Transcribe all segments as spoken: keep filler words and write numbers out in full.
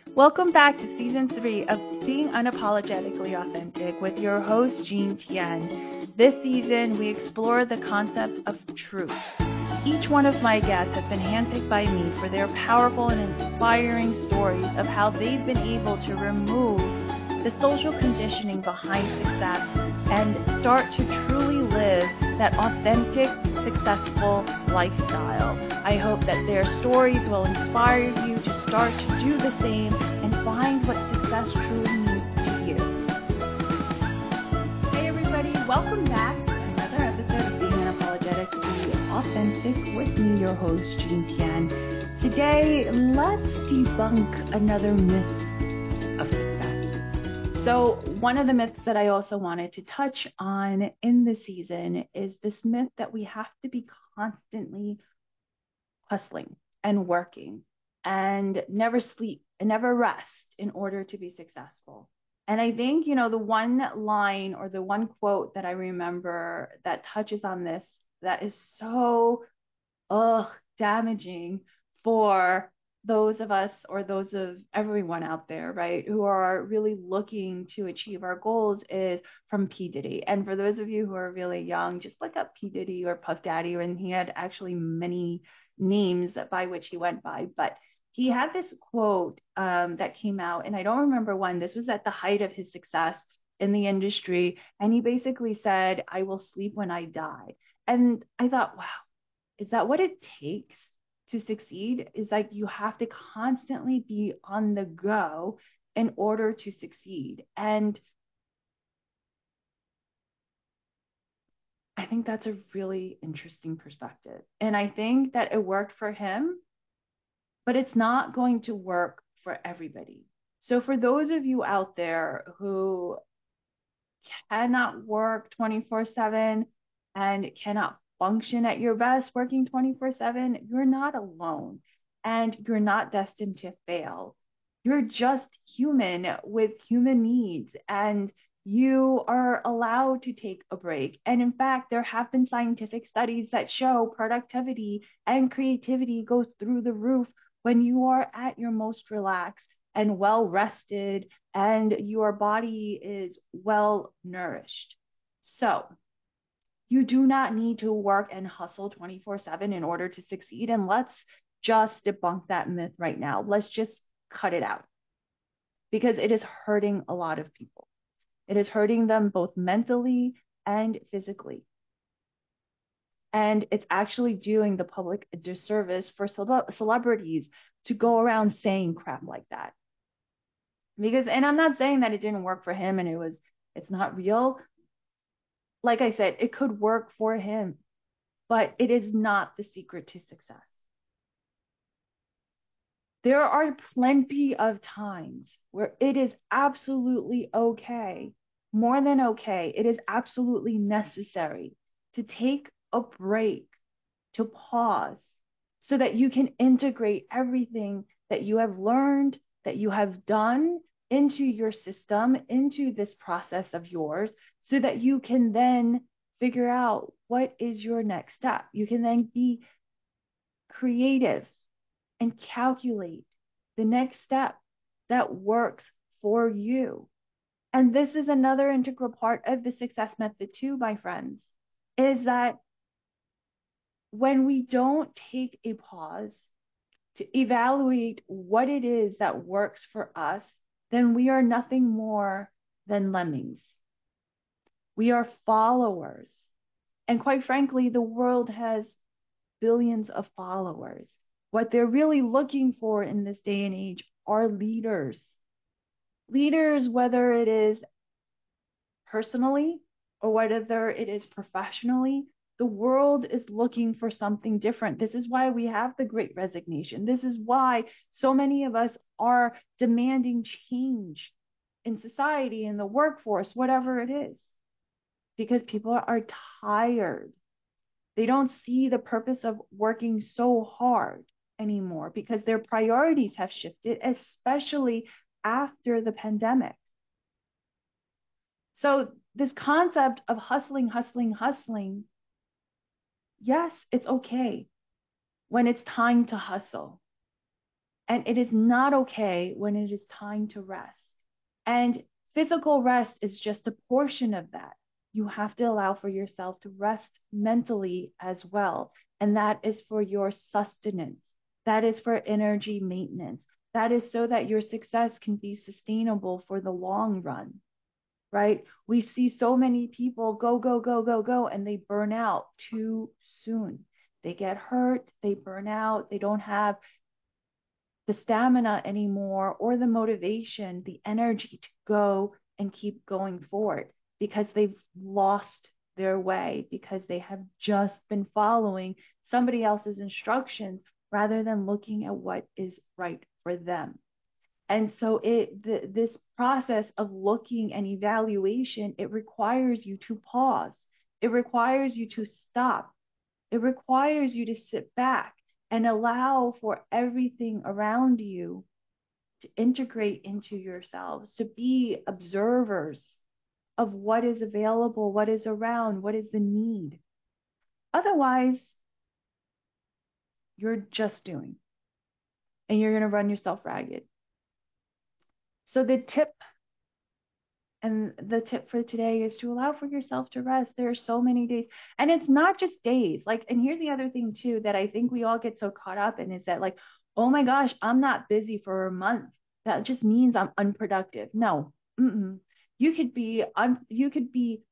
Welcome back to season three of Being Unapologetically Authentic with your host, Jean Tien. This season, we explore the concept of truth. Each one of my guests has been handpicked by me for their powerful and inspiring stories of how they've been able to remove the social conditioning behind success and start to truly live that authentic, successful lifestyle. I hope that their stories will inspire you to start to do the same and find what success truly means to you. Hey everybody, welcome back to another episode of Being Unapologetically Authentic with me, your host, Jean Tien. Today, let's debunk another myth of success. So one of the myths that I also wanted to touch on in the season is this myth that we have to be constantly hustling and working and never sleep and never rest in order to be successful. And I think, you know, the one line or the one quote that I remember that touches on this that is so, ugh, damaging for those of us or those of everyone out there, right, who are really looking to achieve our goals is from P. Diddy. And for those of you who are really young, just look up P. Diddy or Puff Daddy, and he had actually many names by which he went by. But he had this quote um, that came out, and I don't remember when. This was at the height of his success in the industry. And he basically said, I will sleep when I die. And I thought, wow, is that what it takes to succeed? Is like you have to constantly be on the go in order to succeed. And I think that's a really interesting perspective. And I think that it worked for him, but it's not going to work for everybody. So for those of you out there who cannot work twenty-four seven and cannot function at your best working twenty-four seven, you're not alone and you're not destined to fail. You're just human with human needs, and you are allowed to take a break. And in fact, there have been scientific studies that show productivity and creativity goes through the roof when you are at your most relaxed and well rested and your body is well nourished. So, you do not need to work and hustle twenty-four seven in order to succeed. And let's just debunk that myth right now. Let's just cut it out because it is hurting a lot of people. It is hurting them both mentally and physically. And it's actually doing the public a disservice for cele- celebrities to go around saying crap like that. Because, and I'm not saying that it didn't work for him and it was, it's not real. Like I said, it could work for him, but it is not the secret to success. There are plenty of times where it is absolutely okay, more than okay, it is absolutely necessary to take a break, to pause, so that you can integrate everything that you have learned, that you have done into your system, into this process of yours, so that you can then figure out what is your next step. You can then be creative and calculate the next step that works for you. And this is another integral part of the success method, too, my friends, is that when we don't take a pause to evaluate what it is that works for us, then we are nothing more than lemmings. We are followers. And quite frankly, the world has billions of followers. What they're really looking for in this day and age are leaders. Leaders, whether it is personally or whether it is professionally, the world is looking for something different. This is why we have the great resignation. This is why so many of us are demanding change in society, in the workforce, whatever it is, because people are tired. They don't see the purpose of working so hard anymore because their priorities have shifted, especially after the pandemic. So, this concept of hustling, hustling, hustling, yes, it's okay when it's time to hustle. And it is not okay when it is time to rest. And physical rest is just a portion of that. You have to allow for yourself to rest mentally as well. And that is for your sustenance. That is for energy maintenance. That is so that your success can be sustainable for the long run, right? We see so many people go, go, go, go, go, and they burn out too soon. They get hurt, they burn out, they don't have the stamina anymore or the motivation, the energy to go and keep going forward because they've lost their way, because they have just been following somebody else's instructions rather than looking at what is right for them. And so it the, this process of looking and evaluation, it requires you to pause. It requires you to stop. It requires you to sit back and allow for everything around you to integrate into yourselves, to be observers of what is available, what is around, what is the need. Otherwise, you're just doing, and you're going to run yourself ragged. So the tip And the tip for today is to allow for yourself to rest. There are so many days, and it's not just days. Like, and here's the other thing too that I think we all get so caught up in is that, like, oh my gosh, I'm not busy for a month. That just means I'm unproductive. No, mm-mm. You could be un- you could be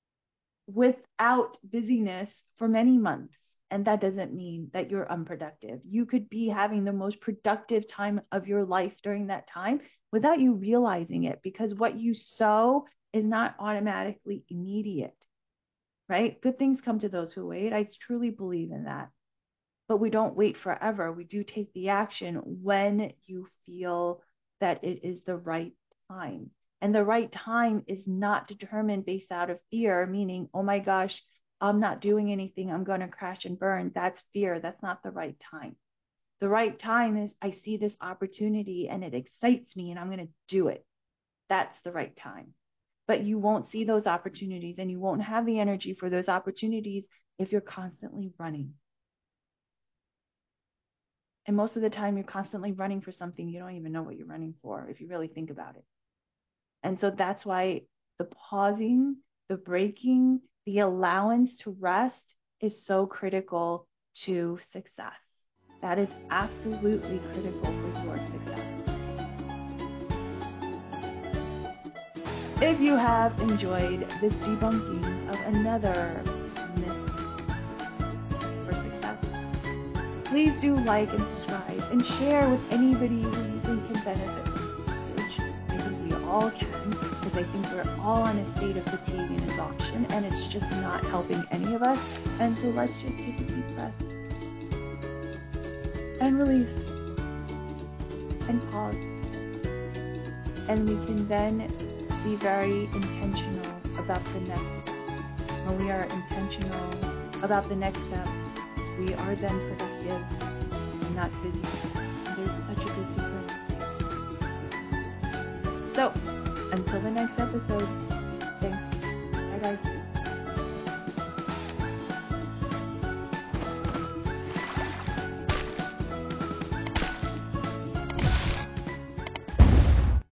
without busyness for many months. And that doesn't mean that you're unproductive. You could be having the most productive time of your life during that time without you realizing it, because what you sow is not automatically immediate, right? Good things come to those who wait. I truly believe in that. But we don't wait forever. We do take the action when you feel that it is the right time. And the right time is not determined based out of fear, meaning, oh my gosh, I'm not doing anything, I'm going to crash and burn. That's fear. That's not the right time. The right time is I see this opportunity and it excites me and I'm going to do it. That's the right time. But you won't see those opportunities and you won't have the energy for those opportunities if you're constantly running. And most of the time, you're constantly running for something you don't even know what you're running for if you really think about it. And so that's why the pausing, the breaking, the allowance to rest is so critical to success. That is absolutely critical for your success. If you have enjoyed this debunking of another myth for success, please do like and subscribe and share with anybody who you think can benefit from this message. I think we all can, because I think we're all in a state of fatigue and exhaustion, and it's just not helping any of us. And so let's just take a deep breath and release and pause. And we can then be very intentional about the next step. When we are intentional about the next step, we are then productive and not busy. And there's such a big difference. So, until the next episode, thanks. Bye guys.